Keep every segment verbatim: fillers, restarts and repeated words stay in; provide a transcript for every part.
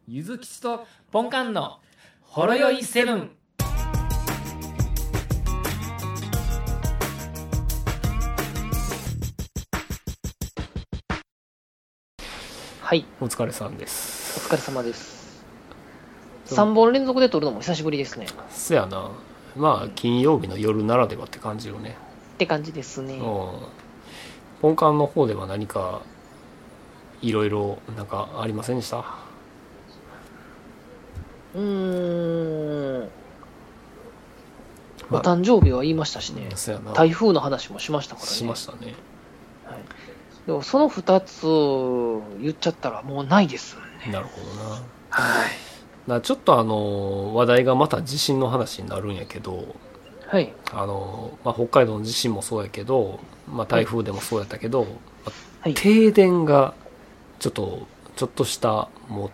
ゆずきちとポンカンのほろよいセブン。 はい、 お疲れさんです。 お疲れ様です。さんぼん連続で撮るのも久しぶりですね。 そやな。まあ金曜日の夜ならではって感じよね。 って感じですね。 ポンカンの方では何かいろいろなんかありませんでした？ うーん、 まあお誕生日は言いましたしね。 そやな。 台風の話もしましたからね。 しましたね。 はい、でもそのふたつ言っちゃったらもうないですよね。 なるほどな。 はい。 なちょっとあの話題がまた地震の話になるんやけど、 はい。 あの、まあ、北海道の地震もそうやけど、まあ、台風でもそうやったけど、 はい、 停電がちょっとちょっとしたもう、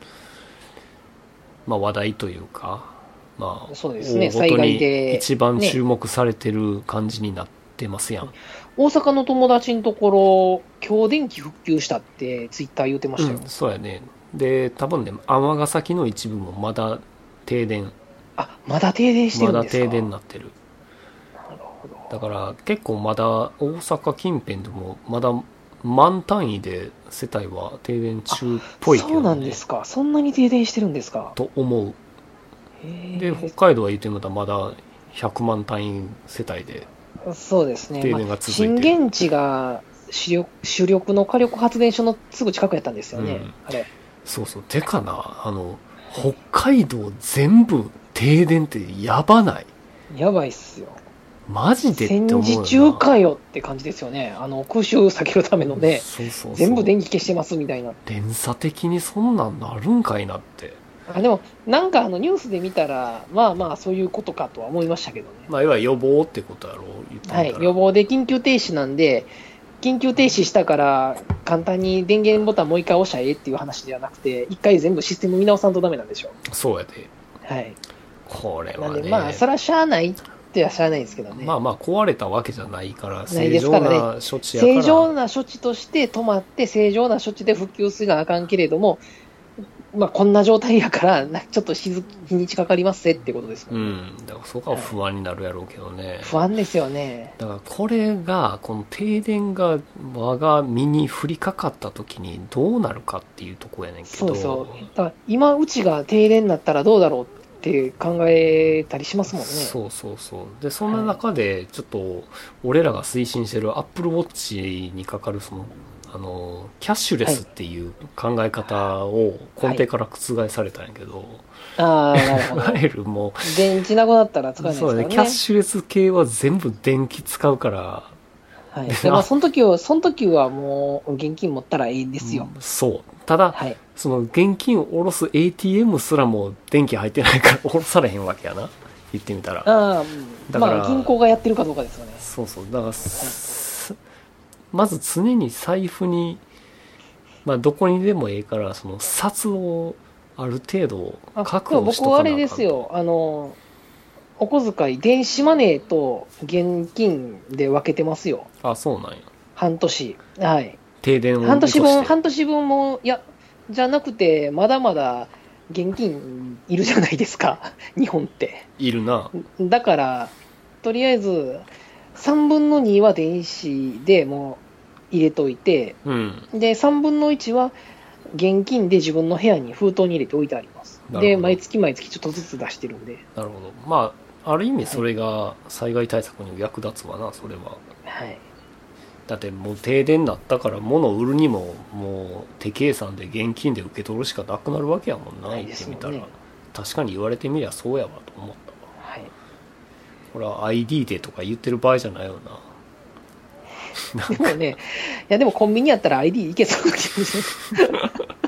まあ、話題というか、まあ、 そうですね、 大ごと災害にで一番注目されてる感じになってますやん。 ね、大阪の友達のところ、今日電気復旧したってツイッター言ってましたよ。 うん、そうやね。で、多分ね、尼崎の一部もまだ停電。 あ、まだ停電してるんですか？ まだ停電になってる。 なるほど。 だから結構まだ大阪近辺でもまだ万単位で世帯は停電中っぽいけどね。 そうなんですか。そんなに停電してるんですか。 と思う。 へで、北海道は言ってみたらまだひゃくまん単位世帯でそうですね。 停電が続いてる。 まあ、震源地が主力、主力の火力発電所のすぐ近くやったんですよね。うん、あれ。 そうそう。てかな、あの、北海道全部停電ってやばない？ やばいっすよ。 マジでって思うよな。 戦時中かよって感じですよね。あの空襲を避けるためのね、そうそうそう、全部電気消してますみたいな。 連鎖的にそんなんなるんかいなって。 あでもなんかあのニュースで見たらまあまあそういうことかとは思いましたけどね。 まあいわゆる予防ってことやろう、言ってみたら。 はい、予防で緊急停止なんで、緊急停止したから簡単に電源ボタンもう一回押しゃええっていう話ではなくて、一回全部システム見直さんとダメなんでしょ。 そうやで。 はい。 これはね。 なんでまあそれはしゃあないってはしゃあないですけどね。 まあまあ壊れたわけじゃないから正常な処置やから。 正常な処置として止まって正常な処置で復旧するのはあかんけれども、まあこんな状態やからちょっと日にちかかりますってことですもんね。 うん。だからそこは不安になるやろうけどね。はい、 不安ですよね。 だからこれがこの停電が我が身に降りかかった時にどうなるかっていうところやねんけど。 そうそう。だから今うちが停電になったらどうだろうって考えたりしますもんね。 そうそうそう。でそんな中でちょっと俺らが推進してる Apple Watch にかかるそのあのキャッシュレスっていう考え方を根底から覆されたんやけど、 はい、ああなるほど。 いわゆるもう電池なくなったら使えないですからね。 そうね、キャッシュレス系は全部電気使うから。 はい。でまあその時はその時はもう現金持ったらいいんですよ。 うん、そう。ただ、はい、その現金を下ろす エーティーエム すらも電気入ってないから下ろされへんわけやな。言ってみたら。 ああ、だから、まあ銀行がやってるかどうかですよね。 そうそう。だから、はい、まず常に財布に、まあどこにでもええから、その札をある程度確保しとかなあかんと。 僕あれですよ、あの、お小遣い、電子マネーと現金で分けてますよ。 あ、そうなんや。 半年。はい。 停電を半年分、半年分も、いや、じゃなくて、まだまだ現金いるじゃないですか。日本って。 いるな。 だから、とりあえず、さんぶんのには電子でもう入れといて、 うん、 で、さんぶんのいちは現金で自分の部屋に封筒に入れて置いてあります。で、毎月毎月ちょっとずつ出してるんで。 なるほど。まあ、ある意味それが災害対策に役立つわな、それは。 はい。 だってもう停電になったから物を売るにももう手計算で現金で受け取るしかなくなるわけやもんな、言ってみたら、ね、確かに言われてみりゃそうやわと思ったわ。 はい。 これは アイディー でとか言ってる場合じゃないよな。でもね、いやでもコンビニやったら アイディー いけそうな気がする。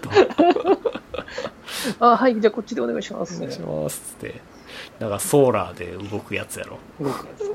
あ、はい、じゃあこっちでお願いします。 お願いしますって。だからソーラーで動くやつやろ。 動くやつ。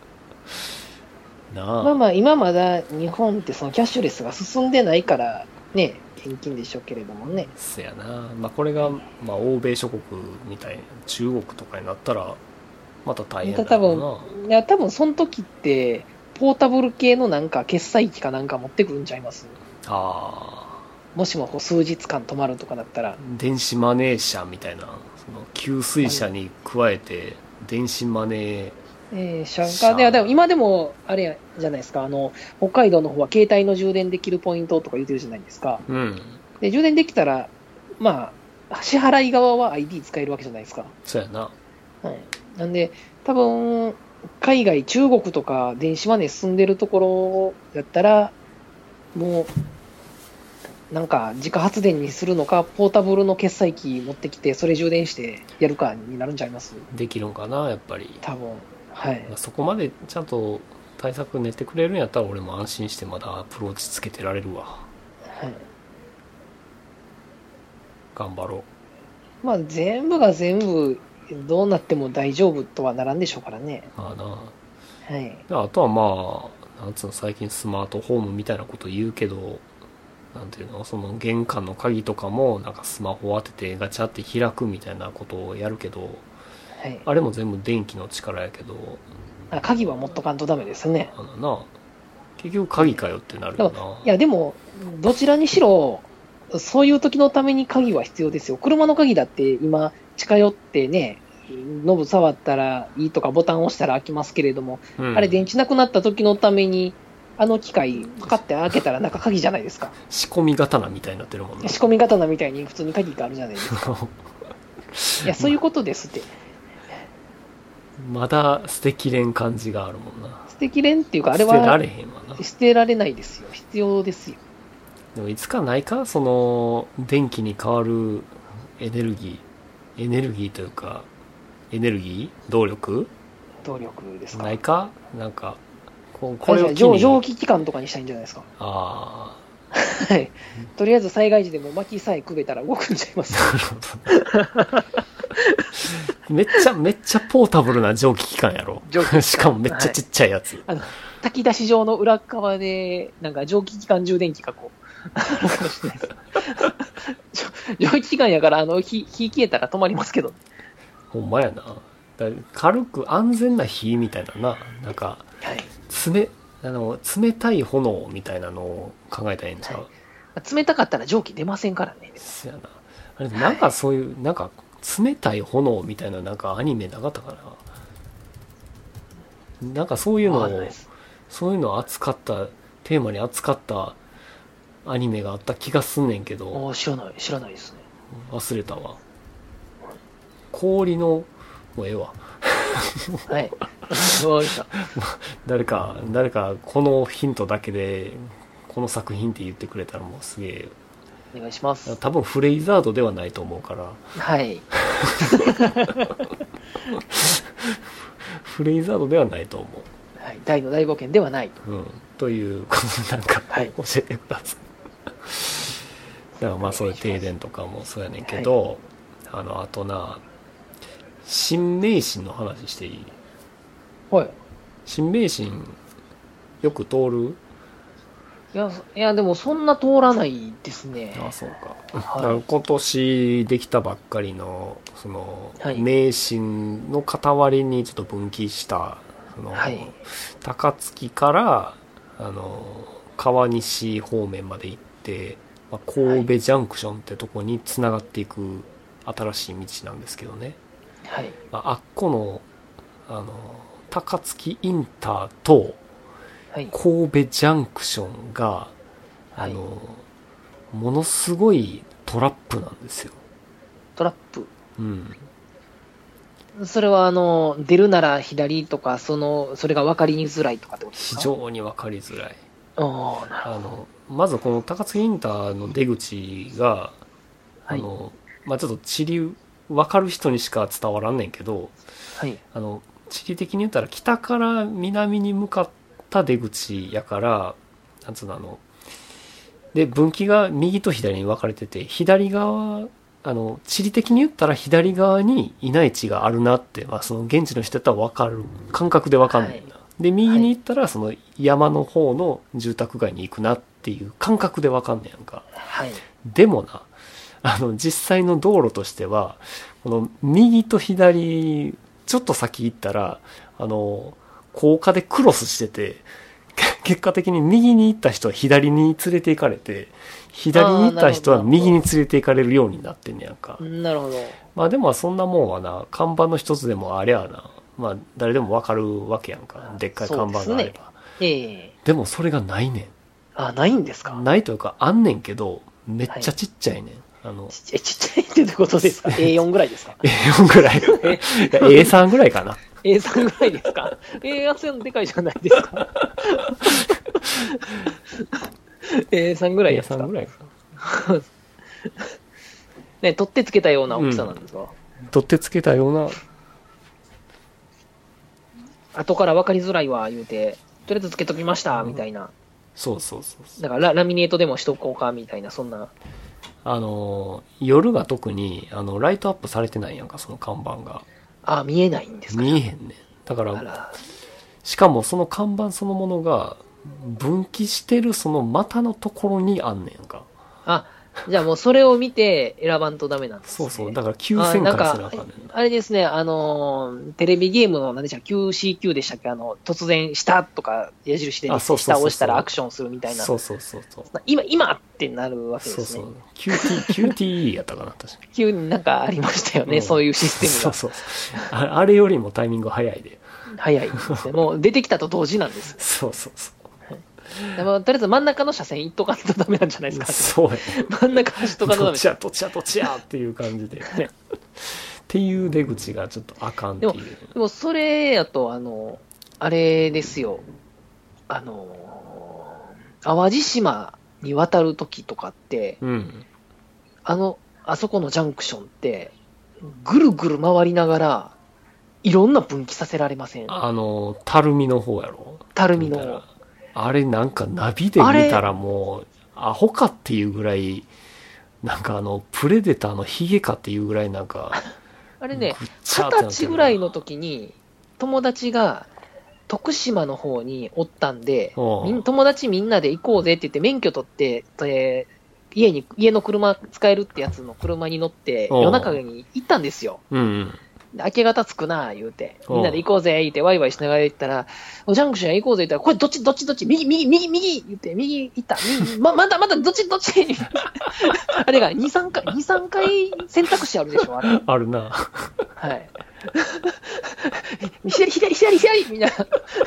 なあ、 まあまあ今まだ日本ってそのキャッシュレスが進んでないからね、現金でしょうけれどもね。 そやな。まあこれがまあ欧米諸国みたいな中国とかになったらまた大変だろうな。 多分いや多分その時ってポータブル系のなんか決済機かなんか持ってくるんちゃいます？ ああ。 もしもこう数日間泊まるとかだったら、 電子マネー車みたいな、その給水車に加えて電子マネー、 えー、車が、で、でも今でも、あれじゃないですか、あの、北海道の方は携帯の充電できるポイントとか言ってるじゃないですか。 うん。 で、充電できたら、まあ、支払い側は アイディー 使えるわけじゃないですか。 そうやな。 はい。なんで、多分、海外、中国とか電子マネー進んでるところだったら、もう、なんか自家発電にするのか、ポータブルの決済機持ってきて、それ充電してやるかになるんちゃいます？ できるんかな、やっぱり。 多分。はい。 そこまでちゃんと対策練ってくれるんやったら俺も安心してまだアプローチつけてられるわ。 はい。 頑張ろう。まあ全部が全部どうなっても大丈夫とはならんでしょうからね。 まあな。 はい。 あとはまあ、なんつうの、最近スマートホームみたいなこと言うけど、なんていうの、その玄関の鍵とかもなんかスマホを当ててガチャって開くみたいなことをやるけど、 はい、 あれも全部電気の力やけど、 あ、鍵は持っとかんとダメですね。 あのな、結局鍵かよってなるよな。 いやでもどちらにしろそういう時のために鍵は必要ですよ。車の鍵だって今近寄ってね、ノブ触ったらいいとかボタン押したら開きますけれども、うん、あれ電池なくなった時のためにあの機械パカって開けたら中鍵じゃないですか。 仕込み刀みたいになってるもんね。 仕込み刀みたいに普通に鍵があるじゃないですか。いやそういうことですって。 まだ捨てきれん感じがあるもんな。 捨てきれんっていうかあれは捨てられへんわな。 捨てられないですよ。必要ですよ。 でもいつかないか、その電気に変わるエネルギーエネルギーというかエネルギー動力動力ですか。 ないか、なんかここれを機に蒸気機関とかにしたいんじゃないですか。 ああはい。とりあえず災害時でも薪さえくべたら動くんちゃいます。 めっちゃめっちゃポータブルな蒸気機関やろ。しかもめっちゃちっちゃいやつ。はい、 あの炊き出し場の裏側でなんか蒸気機関充電器がこうあるかもしれないです。蒸気機関やからあの火火消えたら止まりますけど。 ほんまやな。だ軽く安全な火みたいなな、なんか、はい、冷あの冷たい炎みたいなのを考えたらいいんちゃう、 はい、冷たかったら蒸気出ませんからね。 そうやな。あれなんかそういう、はい、なんか冷たい炎みたいななんかアニメなかったかな。なんかそういうのをそういうのを扱ったテーマに扱ったアニメがあった気がすんねんけど。 知らない知らないですね。 忘れたわ。氷のもうええわ。 はい。わかりました。 誰か誰かこのヒントだけでこの作品って言ってくれたらもうすげえ。 お願いします。 多分フレイザードではないと思うから。 はい。 フレイザードではないと思う。 はい。大の大冒険ではない。 うん。ということなんか、はい、教えてください。だからまあそういう停電とかもそうやねんけど、はい、あのあとな新名神の話していい？ はい。 新名神よく通る？ いや、いやでもそんな通らないですね。 ああそうか。はい、今年できたばっかりのその、はい、名神の傍りにちょっと分岐したその、はい、高槻からあの川西方面まで行って、まあ、神戸ジャンクションってとこにつながっていく新しい道なんですけどね。 はい、 まあ、あっこの、あの高槻インターと神戸ジャンクションが、はい、あのものすごいトラップなんですよ。 トラップ。 うん。 それはあの出るなら左とかそのそれが分かりづらいとかってことですか？ 非常に分かりづらい。 ああ、 あのまずこの高槻インターの出口が、はい、あのまあちょっと地理分かる人にしか伝わらんねんけど、 はい、 あの地理的に言ったら北から南に向かった出口やから、なんつうのあので分岐が右と左に分かれてて、左側あの地理的に言ったら左側に稲い地があるなって、まあ、その現地の人やったら分かる感覚で分かんないな、はい、で右に行ったらその山の方の住宅街に行くなっていう感覚で分かんねやんか、 はい、 でもなあの実際の道路としてはこの右と左ちょっと先行ったらあの高架でクロスしてて結果的に右に行った人は左に連れて行かれて、左に行った人は右に連れて行かれるようになってんねやんか。 なるほど。 まあでもそんなもんはな、看板の一つでもありゃあな、まあ誰でもわかるわけやんか。でっかい看板があれば。 そうですね。ええ。 でもそれがないねあ、ないんですか？ ん。ないというか、あんねんけど、めっちゃちっちゃいねん。あの、 ちっちゃい、ちっちゃいってどういうことですか？ エーよん ぐらいですか？ エーよん ぐらい。エーさん ぐらいかな。 エーさん ぐらいですか？ エーよん でかいじゃないですか。エーさん ぐらいですか？ エーさん ぐらいか。 ね、取ってつけたような大きさなんですか？うん、 取ってつけたような。 後から分かりづらいわ、言うて、とりあえずつけときました、みたいな。 そうそうそうそう。 だからラ、ラミネートでもしとこうか、みたいな、そんな。 あの、夜が特に、あの、ライトアップされてないやんか、その看板が。 あ、見えないんですか？ 見えへんねん。だから、しかもその看板そのものが、分岐してるその股のところにあんねんか。 あ、じゃあもうそれを見て選ばんとダメなんですね。 そうそう。だから急旋回するあかんねん。 あれですね、あのー、テレビゲームの何でしたっけ キューシーキュー でしたっけあの、突然、下とか矢印で下を押したらアクションするみたいな。 そうそうそうそう。 今、今ってなるわけですね。そうそう。 キューティー、キューティー やったかな、確かに。 急になんかありましたよね、うん、そういうシステムが。 そうそうそう。あれよりもタイミング早いで。 早いですね。もう出てきたと同時なんです。 そうそうそう。 でもとりあえず真ん中の車線行っとかんとダメなんじゃないですか。 そうや、ね、 真ん中走っとかんとダメ。 どっちやどっちやどっちやっていう感じで、ね、っていう出口がちょっとあかんっていう。 でも、でもそれやとあのあれですよ。あの淡路島に渡るときとかって、 うん、 あのあそこのジャンクションってぐるぐる回りながらいろんな分岐させられません？ あの垂水の方やろ。 垂水の。 あれなんかナビで見たらもうアホかっていうぐらいなんかあのプレデターのヒゲかっていうぐらいなんかあれね、二十歳ぐらいの時に友達が徳島の方におったんで、友達みんなで行こうぜって言って免許取って、えー、家に家の車使えるってやつの車に乗って夜中に行ったんですよ。 うんうん明け方着くな言うて、みんなで行こうぜ言うて、ワイワイしながら行ったら、ジャンクション行こうぜ言ったら、これどっちどっちどっち右右右右言うて、右行った。右ま、まだまだどっちどっちあれがに、さんかい、に、さんかい選択肢あるでしょ、あれ。 あるな。 はい。左、左、左、左みたいな。 あ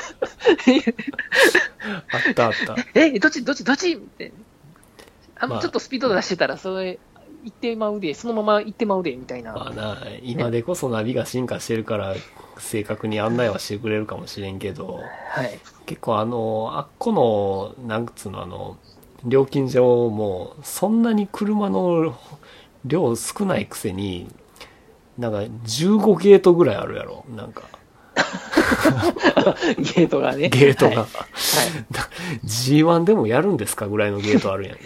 ったあった。 え、どっちどっちどっちって。あの、ちょっとスピード出してたら、それ、行ってまうで、そのまま行ってまうで、みたいな。 まあな、今でこそナビが進化してるから、正確に案内はしてくれるかもしれんけど、 はい。 結構あの、あっこの、なんつうの、あの、料金所も、そんなに車の量少ないくせに、なんかじゅうごゲートぐらいあるやろ、なんか。 ゲートがね。 ゲートが。はい。はい、 ジーワン でもやるんですかぐらいのゲートあるやん。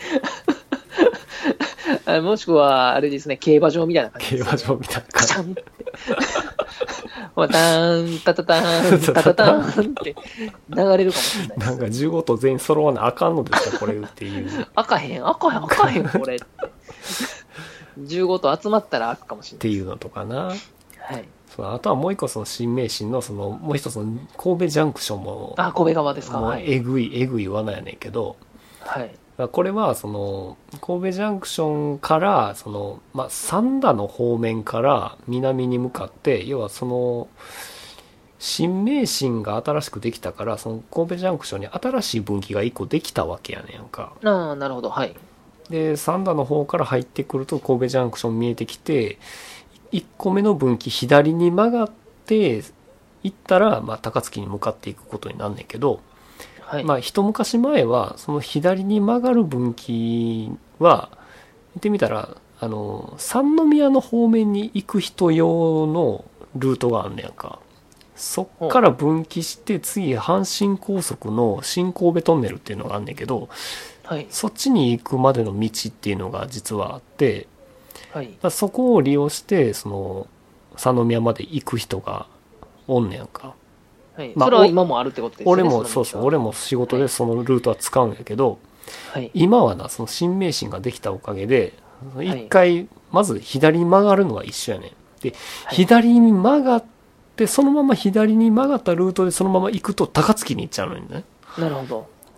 もしくは、あれですね、競馬場みたいな感じ、 ね。競馬場みたいな感じ。 カチャンって。ターン、タタターン、タタターンって流れるかもしれないです。 なんかじゅうごと全員揃わなあかんのですか、これっていう。 開かへん、開かへん、開かへん、これって。じゅうごと集まったら開くかもしれない。 っていうのとかな。 はい。 そうあとはもう一個その新名神のその、もう一つの神戸ジャンクションも。 あ、神戸側ですか。 もうえぐい、えぐい罠やねんけど。 はい。 これはその神戸ジャンクションからその、まあ、三田の方面から南に向かって要はその新名神が新しくできたからその神戸ジャンクションに新しい分岐がいっこできたわけやねんか。 ああなるほどはい。 で三田の方から入ってくると神戸ジャンクション見えてきていっこめの分岐左に曲がって行ったら、まあ、高槻に向かっていくことになんねんけど。はい、まあ一昔前はその左に曲がる分岐は見てみたらあの三宮の方面に行く人用のルートがあんねやんか。そっから分岐して次阪神高速の新神戸トンネルっていうのがあんねんけど、はい、そっちに行くまでの道っていうのが実はあって、はい、そこを利用してその三宮まで行く人がおんねやんか。 はい、まあ、それは今もあるってことですね。 俺もそうそう俺も仕事でそのルートは使うんやけど、はい、今はなその新名神ができたおかげで一回まず左に曲がるのは一緒やねんで、はい、左に曲がってそのまま左に曲がったルートでそのまま行くと高槻に行っちゃうのよね。 なるほど。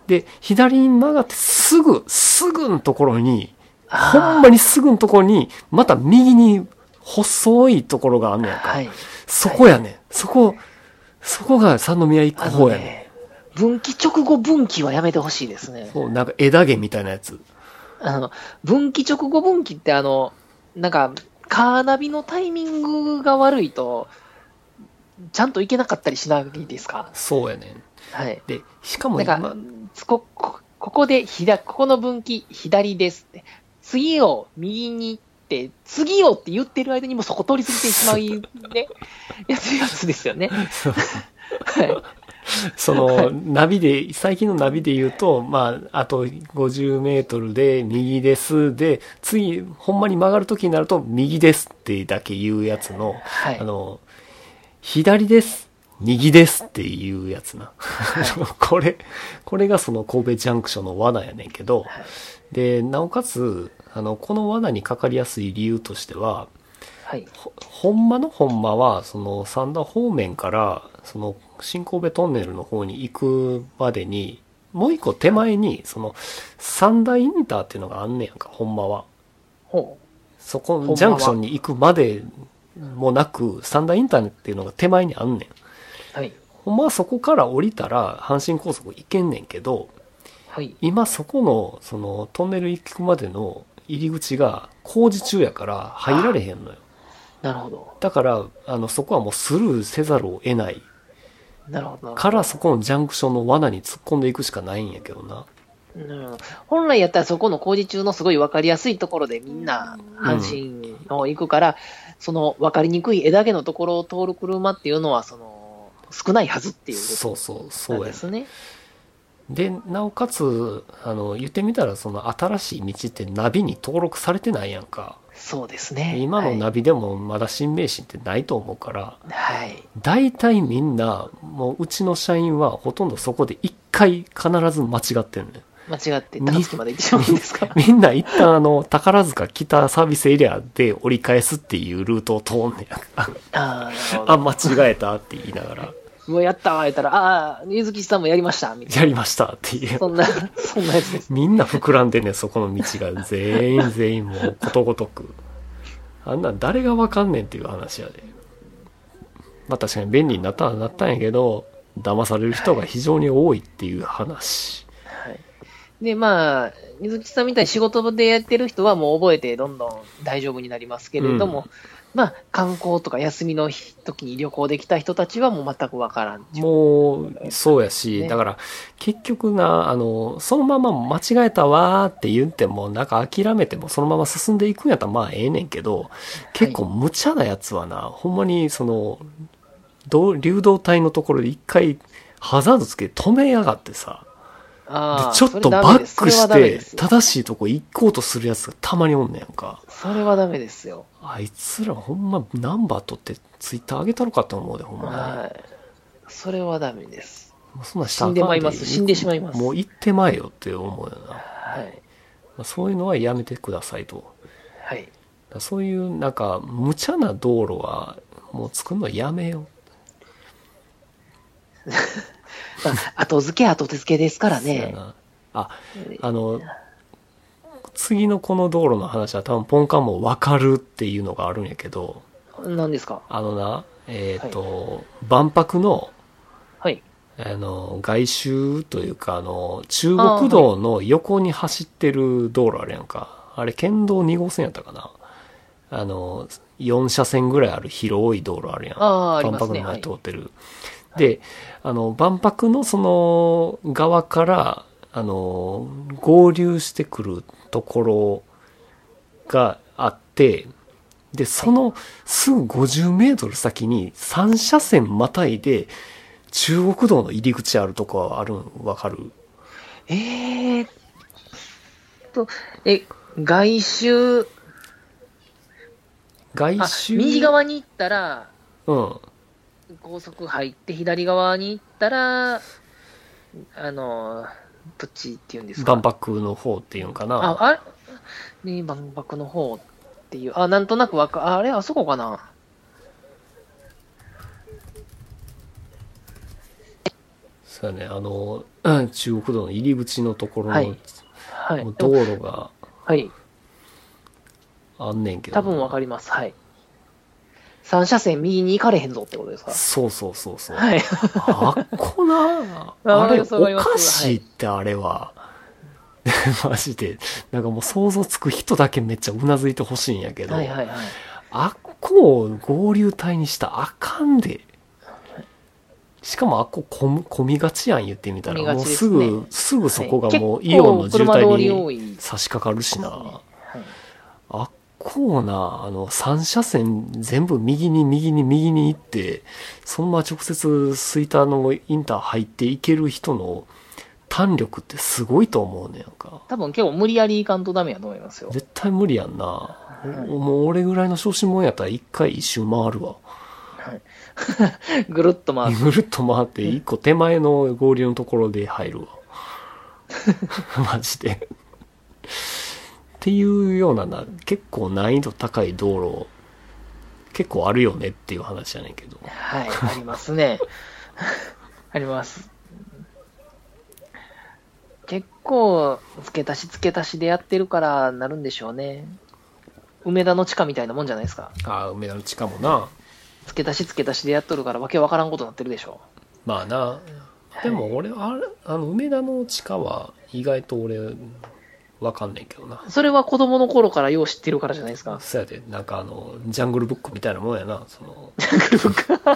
で、左に曲がってすぐ、すぐのところに、 あーほんまにすぐのところに、また右に細いところがあんねやんか。 はい。 そこやねん。そこ、そこが三宮行くあ方やねん。 のね、分岐直後分岐はやめてほしいですね。 そう、なんか枝毛みたいなやつ。 あの、分岐直後分岐ってあの、なんか、カーナビのタイミングが悪いと、ちゃんと行けなかったりしないですか？ そうやねん。 はい。 で、しかもなんか、 今、 こ、こここで左、ここの分岐左ですって。次を右に行って、次をって言ってる間にもうそこ通り過ぎてしまい、ね、やつやつですよね。はい。 その、ナビで、最近のナビで言うと、まあ、あとごじゅうメートルで右ですで、次、ほんまに曲がるときになると、右ですってだけ言うやつの、 はい。 あの、左です、右ですっていうやつな。これ、これがその神戸ジャンクションの罠やねんけど、で、なおかつ、あの、この罠にかかりやすい理由としては、 はい。 ほほんまのほんまは、その三田方面から、その新神戸トンネルの方に行くまでに、もう一個手前に、その三田インターっていうのがあんねやんか、ほんまは。 ほそこ、 ほんまはジャンクションに行くまでもなく、三田インターっていうのが手前にあんねん。 う。はい。 ほんまはそこから降りたら阪神高速行けんねんけど、 はい。 今そこの、そのトンネル行くまでの入り口が工事中やから入られへんのよ。 なるほど。 だから、あの、そこはもうスルーせざるを得ないなるほど。 から、そこのジャンクションの罠に突っ込んでいくしかないんやけどな。 うん、本来やったらそこの工事中のすごい分かりやすいところでみんな阪神の行くから、うん、その分かりにくい枝毛のところを通る車っていうのはその少ないはずっていうことなんですね。 で、なおかつ、あの、言ってみたらその新しい道ってナビに登録されてないやんか。 そうですね。 今のナビでもまだ新名神ってないと思うから、 はい。 大体みんな、もううちの社員はほとんどそこで一回必ず間違ってんねん。 間違って高槻まで行ってしまうんですか？ みんな一旦あの、宝塚北サービスエリアで折り返すっていうルートを通んねやんか。 ああ、間違えたって言いながら。 もうやったわ、言ったら、ああ、水木さんもやりましたみたいな。 やりましたっていう。 そんな、そんなやつです。 みんな膨らんでね、そこの道が。全員全員もうことごとく。あんなん誰がわかんねんっていう話やで。まあ確かに便利になったらなったんやけど、騙される人が非常に多いっていう話。 はい。で、まあ、水木さんみたいに仕事でやってる人はもう覚えてどんどん大丈夫になりますけれども、うん、まあ、観光とか休みの時に旅行できた人たちはもう全くわからん。 もう、そうやし、ね、だから、結局な、あの、そのまま間違えたわーって言っても、なんか諦めてもそのまま進んでいくんやったらまあええねんけど、結構無茶なやつはな、はい、ほんまにその、流動体のところで一回ハザードつけて止めやがってさ、 あでちょっとバックして、正しいとこ行こうとするやつがたまにおんねんか。 それはダメですよ。 あいつらほんまナンバー取ってツイッター上げたのかと思うで、ほんまに。 はい。それはダメです。 もうそんな死んでまいります。死んでしまいます。 もう行ってまえよって思うよな。 はい。 まあ、そういうのはやめてくださいと。 はい。 そういうなんか無茶な道路はもう作るのやめよう。 まあ、後付け後付けですからね。 あ、あの、次のこの道路の話は多分ポンカンも分かるっていうのがあるんやけど。 何ですか？ あのな、えっ、ー、と、はい、万博の、 はい。 あの、外周というか、あの、中国道の横に走ってる道路あるやんか。あ, あれ、県道に号線やったかな。あの、よん車線ぐらいある広い道路あるやん。 ああ、 万博の前通ってる。はいで、あの、万博のその側から、あの、合流してくるところがあって、で、そのすぐごじゅうメートル先にさん車線またいで中国道の入り口あるとこはあるん、わかる？ えーっと、え、外周、 外周右側に行ったら、 うん。 高速入って左側に行ったら、あの、どっちっていうんですか？ 万博の方っていうんかな。 あ、あれね、万博の方っていう、あ、なんとなくわか、あれ、あそこかな。 そうだね、あの、中国道の入り口のところの、 はいはい。 道路がはい。 あんねんけど。 多分わかります。はい。三車線右に行かれへんぞってことですか？ そうそうそうそう。 はい。 あっこな、 ああれおそうわかりますかしいってあれは。マジで。なんかもう想像つく人だけめっちゃうなずいてほしいんやけど。 はいはいはい。 あっこを合流帯にしたらあかんで。しかもあっこ混む混みがちやん言ってみたら。 混みがもうちですねすぐ、すぐそこがはいもうイオンの渋結構車通り滞多いに差し掛かるしな。 はいあっこうな、あの、三車線全部右に右に右に行って、そのまま直接吹田のインター入っていける人の胆力ってすごいと思うねんか。 多分結構無理やりいかんとダメやと思いますよ。 絶対無理やんな。 いもう俺ぐらいの小心者やったら一回一周回るわ。 ぐるっと回って。 ぐるっと回って一個手前の合流のところで入るわ。マジで。っていうようなな、結構難易度高い道路、結構あるよねっていう話やねんけど。 はい、ありますね。あります。結構、付け足し付け足しでやってるからなるんでしょうね。梅田の地下みたいなもんじゃないですか。 ああ、梅田の地下もな。 付け足し付け足しでやっとるからわけわからんことになってるでしょ。 まあな。でも俺、あれ、あの、梅田の地下は意外と俺、わかんねんけどな。 それは子供の頃からよう知ってるからじゃないですか。 そうやで、なんかあの、ジャングルブックみたいなもんやな、その。 ジャングルブック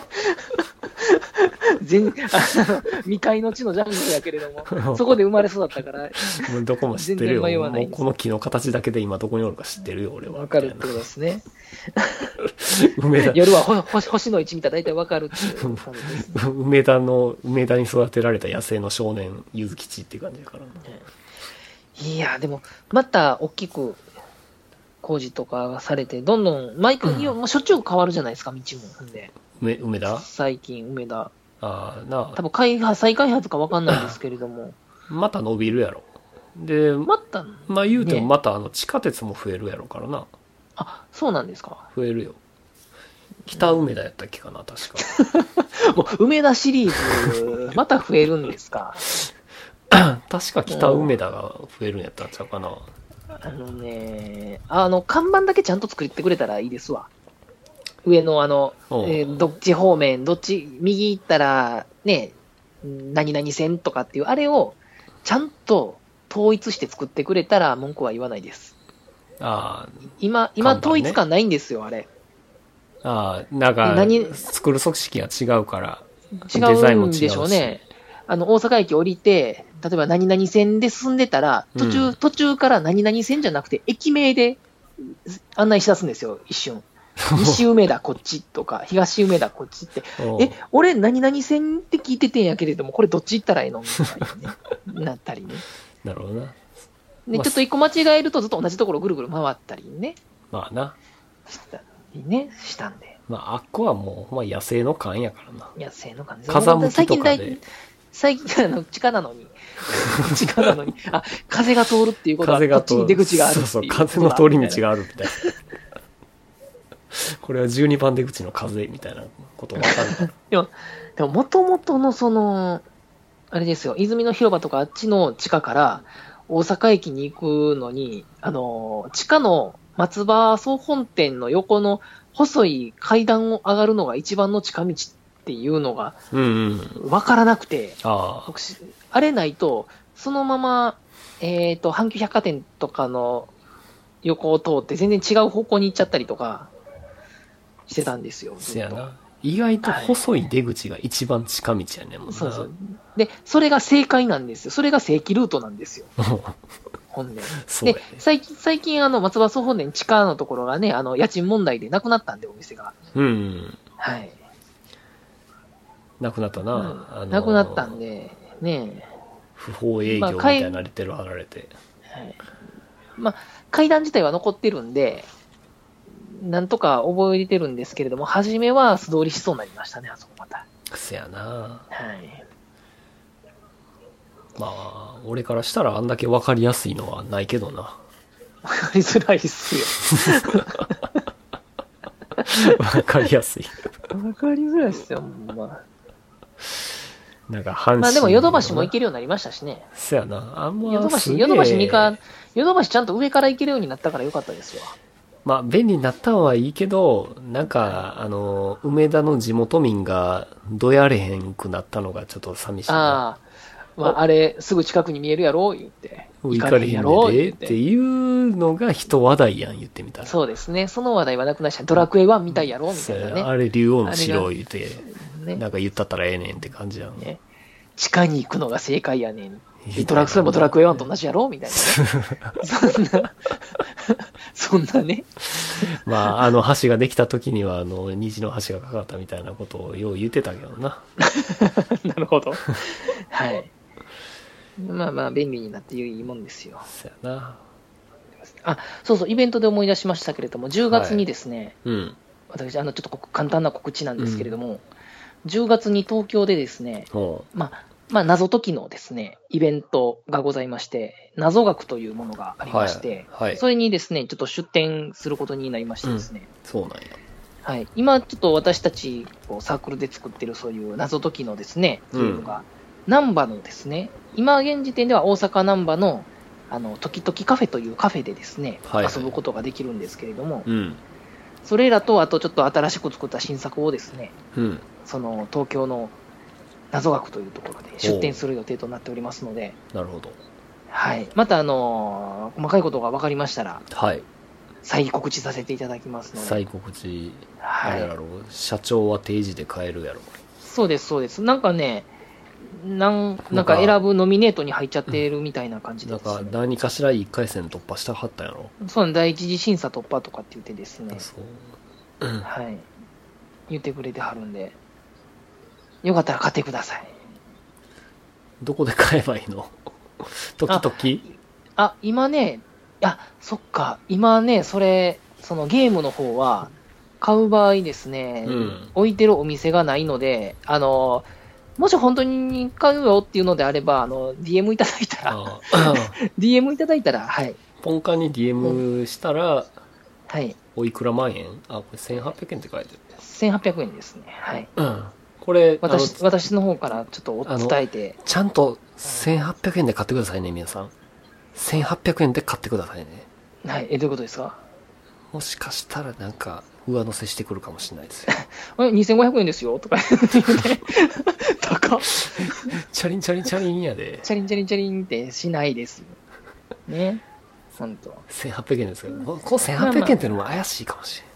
全、あの、未開の地のジャングルやけれども、そこで生まれ育ったから。 もうどこも知ってるよ。 全然迷わないんですもうこの木の形だけで今どこにおるか知ってるよ、俺は。 わかるってことですね。 梅田、 夜はほ星星の位置見たら大体わかるっていう感じですね。 梅田の、梅田に育てられた野生の少年、ゆずきちっていう感じだからな。 いや、でも、また大きく工事とかがされて、どんどん、毎回、もうしょっちゅう変わるじゃないですか、道も。ほんで。 梅、梅田最近、梅田。 ああ、な多分開発、再開発かわかんないんですけれども。 また伸びるやろ。で、 また、 まあ言うてもねまたあの地下鉄も増えるやろからな。 あ、そうなんですか。 増えるよ。北梅田やったっけかな、確か。 もう、梅田シリーズ、また増えるんですか。 確か北梅田が増えるんやったんちゃうかな。 あのね、あの、看板だけちゃんと作ってくれたらいいですわ。上のあの、 おうえーどっち方面、どっち、右行ったら、ね、何々線とかっていう、あれを、ちゃんと統一して作ってくれたら文句は言わないです。 あ今、今看板ね統一感ないんですよ、あれ。 あ、ああ、なんか何、 作る組織が違うから、 違デザインも違うしうんでしょうね。あの、大阪駅降りて、例えば何々線で進んでたら、途中、 うん途中から何々線じゃなくて、駅名で案内し出すんですよ、一瞬。西梅田こっちとか、東梅田こっちって。 おうえ、俺何々線って聞いててんやけれども、これどっち行ったらいいのみたいなね。なったりね。 なるほどな。 で、 まあちょっと一個間違えるとずっと同じところぐるぐる回ったりね。 まあな。 したりね、したんで。 まあ、あっこはもう、ほんま野生の勘やからな。 野生の感じ。 風向きとかで最近大最近、あの、地下なのに。地下なのに。あ、風が通るっていうことは、 風がこっちに出口があるっていう。 そうそう、風の通り道があるみたいな。これはじゅうにばん出口の風みたいなことわかる。 でも、でも、もともとのその、あれですよ、泉の広場とかあっちの地下から大阪駅に行くのに、あの、地下の松葉総本店の横の細い階段を上がるのが一番の近道っていうのがうんうん。 わからなくて、 ああ。 僕しあれないと、そのまま、えっと、阪急百貨店とかの横を通って全然違う方向に行っちゃったりとかしてたんですよ。ずっとせやな。意外と細い出口が一番近道やねんもんな。 そうそう。で、それが正解なんですよ。それが正規ルートなんですよ。本で。でそうやね、。 最近、最近、あの、松葉総本殿地下のところがね、あの、家賃問題でなくなったんで、お店が。 うんうん。 はい。 なくなったな。 うんあのなくなったんで、ね不法営業みたいなレテル貼られて。 はい。まあ、階段自体は残ってるんで、なんとか覚えてるんですけれども、初めは素通りしそうになりましたね、あそこまた。 せやな。 はい。 まあ、俺からしたらあんだけ分かりやすいのはないけどな。 わかりづらいっすよ。 分かりやすい。 わかりづらいっすよ、ほんま。 なんか阪神。 まあでもヨドバシも行けるようになりましたしね。 そやな。あんまヨドバシ、ヨドバシにか、ヨドバシちゃんと上から行けるようになったからよかったですよ。 まあ便利になったのはいいけど、なんか、あの、梅田の地元民がどやれへんくなったのがちょっと寂しいな。 ああ。まあ、あれ、すぐ近くに見えるやろ言って。 行かれへんでっていうのが人話題やん、言ってみたら。 そうですね。その話題はなくなっちゃう。ドラクエワン見たいやろみたいなね。 あれ、竜王の城言って、ね、なんか言ったったらええねんって感じやん。 ね。地下に行くのが正解やねん。ドラクエもドラクエワンと同じやろみたいな、ね。そんな、そんなね。 まあ、あの橋ができた時には、あの、虹の橋がかかったみたいなことをよう言ってたけどな。 なるほど。はい。まあまあ、便利になっていいもんですよ。 そうやな。 あ、そうそう、イベントで思い出しましたけれども、じゅうがつにですね、 はい、うん、 私、あの、ちょっと簡単な告知なんですけれども、うん、じゅうがつに東京でですね、まあ、まあ、謎解きのですね、イベントがございまして、謎学というものがありまして、はいはい、それにですね、ちょっと出展することになりましてですね、 うん、そうなんや。 はい。今、ちょっと私たち、サークルで作ってるそういう謎解きのですね、ゲームが、難波のですね、今現時点では大阪難波の、あの、時々カフェというカフェでですね、はいはい、遊ぶことができるんですけれども、うん、それらと、あとちょっと新しく作った新作をですね、うん、その、東京の謎学というところで出展する予定となっておりますので、 なるほど。 はい。また、あのー、細かいことが分かりましたら、 はい。 再告知させていただきますので。 再告知、はい、あれやろう、社長は定時で変えるやろ。 そうです、そうです。なんかね、なんなんか選ぶノミネートに入っちゃってるみたいな感じです、ね、 なんか何かしらいっかい戦突破したかったやろ。 そう、第一次審査突破とかって言ってですね。 そう。 はい。言ってくれてはるんで、よかったら買ってください。 どこで買えばいいの？時々 あ、あ、今ね、あ、そっか、今ね、それ、そのゲームの方は、買う場合ですね、うん、置いてるお店がないので、あの、もし本当に買うよっていうのであれば、あの、ディーエム いただいたら、ディーエム いただいたら、はい。 ポンカンに ディーエム したら、 はい。 おいくら万円？あ、これせんはっぴゃくえんって書いてる。 せんはっぴゃくえんですね。はい。 うん。これ、 私、私の方からちょっと伝えて。 ちゃんとせんはっぴゃくえんで買ってくださいね、皆さん。せんはっぴゃくえんで買ってくださいね。 はい。え、どういうことですか？ もしかしたらなんか、上乗せしてくるかもしれないですよ。 え、にせんごひゃくえんですよとか言って、高っ。 チャリンチャリンチャリンやで。 チャリンチャリンチャリンってしないです。ね。ほんと。 せんはっぴゃくえんですけど、このせんはっぴゃくえんっていうのも怪しいかもしれない。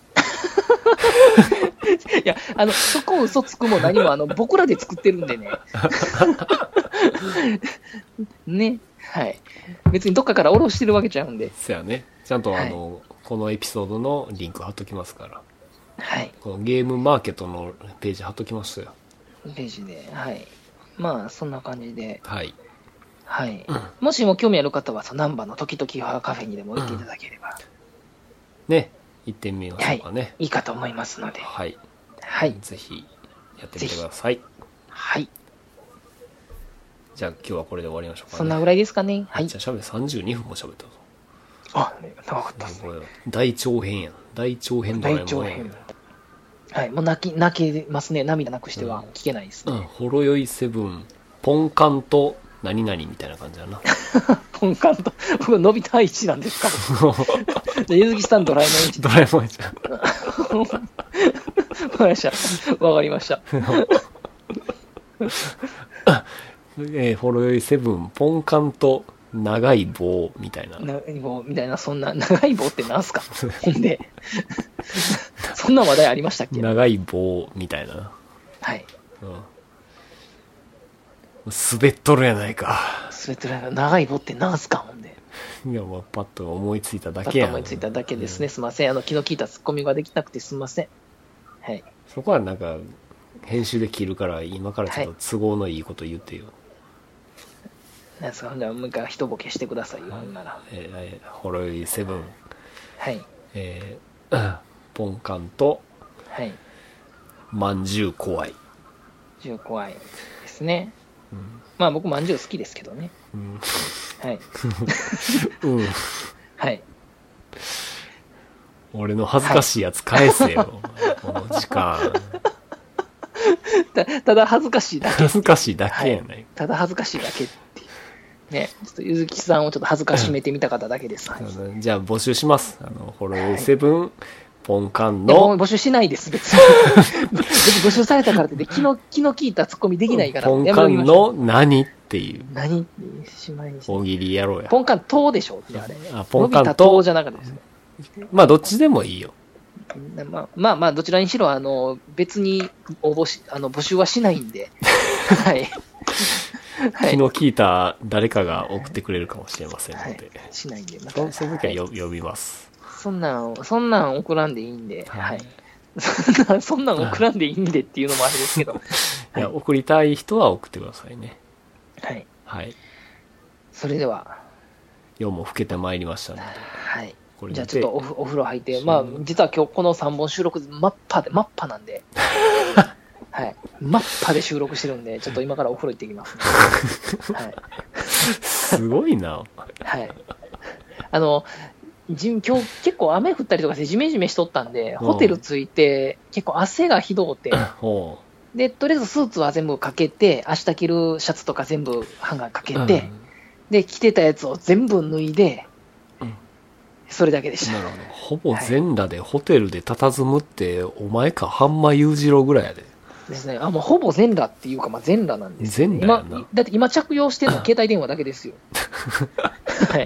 いや、あの、そこ嘘つくも何も、あの、僕らで作ってるんでね。ね。はい。別にどっかから下ろしてるわけちゃうんで。 そやね。ちゃんとあの、はい、このエピソードのリンク貼っときますから。 はい。 このゲームマーケットのページ貼っときますよ。 ページで、はい。まあ、そんな感じで。 はい。 はい。うん、もしも興味ある方は、そのナンバーの時々カフェにでも行っていただければ。 うん、ね。行ってみましょうかね、 はい。いいかと思いますので。 はい。 はい。 ぜひ、やってみてください。 はい。 じゃあ今日はこれで終わりましょうかね。 そんなぐらいですかね。はい。 じゃあしゃべさんじゅうにふんもしゃべったぞ。 あ、長かったっすね。 大長編やん。大長編ドラえもん。大長編。 はい。もう泣き、泣けますね。涙なくしては聞けないですね。 うん。ほろ酔いセブン、ポンカンと何々みたいな感じだな。 ポンカンと、僕、のび太一なんですか？じゃゆずきさんドラえもん一。 ドラえもん一。わかりました。わかりました。 えー、ほろ酔いセブン、ポンカンと長い棒みたいな。 長い棒みたいな、そんな、長い棒ってなんすか？ほんで。そんな話題ありましたっけ？ 長い棒みたいな。 はい。 うん。滑っとるやないか。 滑っとるやないか。長い棒ってなんすか？ほんで。 いや、まあ、パッと思いついただけやん。 パッと思いついただけですね。うん、すいません。あの、気の利いたツッコミができなくてすみません。はい。 そこはなんか、編集で切るから、今からちょっと都合のいいこと言ってよ。はい、 なんですか？じゃあ、もう一回一ボケしてくださいよ、ほんなら。 えー、ほろ酔いセブン。 はい。 えー、ポンカンと、 はい。 まんじゅう怖い。 まんじゅう怖いですね。うん、まあ僕まんじゅう好きですけどね。うん、はい。 うん。 はい。 俺の恥ずかしいやつ返せよ。はい、この時間。 たただ恥ずかしいだけ。 恥ずかしいだけやない、 はい、ただ恥ずかしいだけっていう。ね、ちょっとゆずきさんをちょっと恥ずかしめてみたかっただけです。はい、 じゃあ募集します。あの、ほろよいセブン、ポンカンの。 募集しないです、別に。募集されたからって、気の、気の利いたツッコミできないから。 ポンカンの何っていう。 何ってしまいにして。 大喜利やろうや。 ポンカン島でしょってあれ。 あ、ポンカン島じゃなかったですね。 まあ、どっちでもいいよ。 まあまあまあ、どちらにしろ、あの、別に応募し、あの、募集はしないんで。はい。 気の利いた誰かが送ってくれるかもしれませんので。はい、 しないんで。またその時は呼びます。 そんなん、そんなん送らんでいいんで。はい。そんなん、そんなん送らんでいいんでっていうのもあれですけど。 いや、送りたい人は送ってくださいね。 はい。 はい。 それでは。 夜も更けてまいりましたので。 はい。じゃあちょっと お, お風呂入って、まあ、実は今日このさんぼん収録、真っ端で、真っ端なんで、はい。真っ端で収録してるんで、ちょっと今からお風呂行ってきます、ね。はい。 すごいな。 はい。あの、じ今日結構雨降ったりとかしてジメジメしとったんで、ホテル着いて、結構汗がひどうて、で、とりあえずスーツは全部かけて、明日着るシャツとか全部ハンガーかけて、うん、で、着てたやつを全部脱いで、それだけでした。 なるほど。ほぼ全裸でホテルで佇むって、はい、お前か半間裕次郎ぐらいやで。 ですね。あ、もうほぼ全裸っていうか、まあ全裸なんです、ね。 全裸やな。 今、だって今着用してるのは携帯電話だけですよ。はい。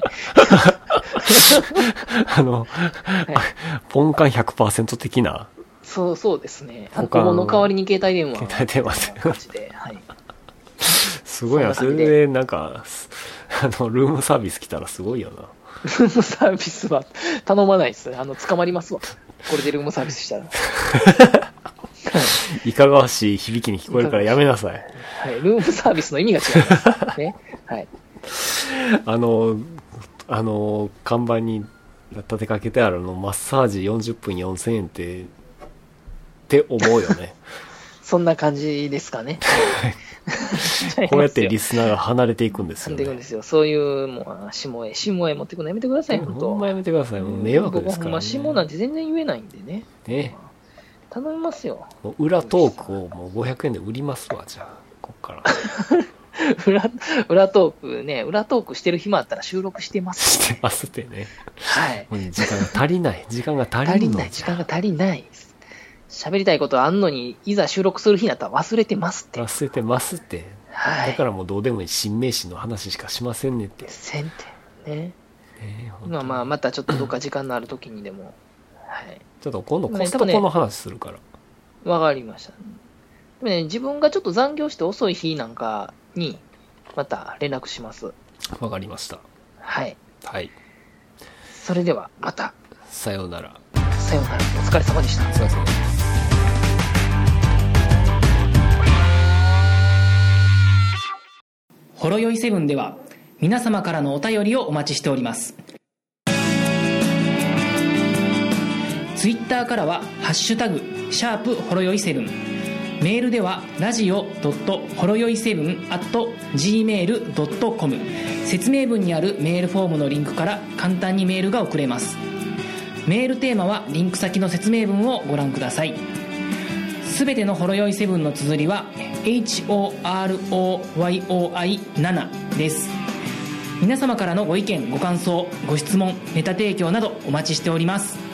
あの、はい、ポンカン ひゃくパーセント 的な。 そうそうですね。あの小物の代わりに携帯電話。 携帯電話で。はい。 すごいな。それで、なんか、あの、ルームサービス来たらすごいよな。 ルームサービスは頼まないですね。あの、捕まりますわ。これでルームサービスしたら。 いかがわしい響きに聞こえるからやめなさい。 はい、ルームサービスの意味が違います。ね。はい。 あの、あの、看板に立てかけてあるの、マッサージよんじゅっぷんよんせんえんって、って思うよね。 そんな感じですかね。 こうやってリスナーが離れていくんですよ、ね。 離れていくんですよ。そういう、もう、下へ、下へ持ってくのやめてください、本当。 ほんまやめてください。もう迷惑ですから、ね。 僕はほんま、下なんて全然言えないんでね。 ね。 頼みますよ。 もう裏トークをもうごひゃくえんで売りますわ、じゃあ、こっから。 裏、裏トークね、裏トークしてる暇あったら収録してます、 ね。してますってね。 はい。 もう時間が足りない。時間が足りない。 足りない。時間が足りない。喋りたいことあんのに、いざ収録する日になったら忘れてますって。 忘れてますって。はい。だからもうどうでもいい新名詞の話しかしませんねって。 せんって。ね。ねまあまあ、またちょっとどっか時間のある時にでも。はい。 ちょっと今度コストコの話するから。 わ、ね、かりました。でもね、自分がちょっと残業して遅い日なんかに、また連絡します。 わかりました。 はい。 はい。 それでは、また。 さようなら。 さようなら。お疲れ様でした。 お疲れ様です。 ほろよいセブンでは皆様からのお便りをお待ちしております。ツイッターからはハッシュタグシャープほろよいセブン、メールではラジオドットほろよいセブンアットジーメールドットコム、説明文にあるメールフォームのリンクから簡単にメールが送れます。メールテーマはリンク先の説明文をご覧ください。すべてのほろよいセブンの綴りは エイチオーアールオーワイオーアイセブン です。皆様からのご意見ご感想ご質問ネタ提供などお待ちしております。